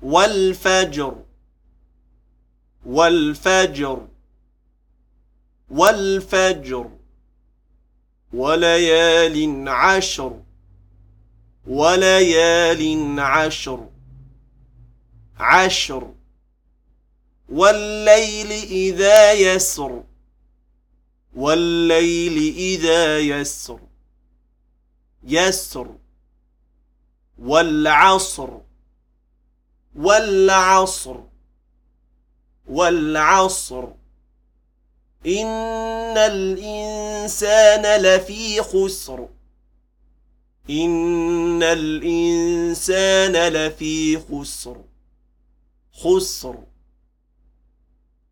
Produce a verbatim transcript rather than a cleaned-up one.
والفجر والفجر والفجر وليال عشر وليال عشر عشر والليل إذا يسر والليل إذا يسر يسر والعصر والعصر والعصر إن الإنسان لفي خسر إن الإنسان لفي خسر خسر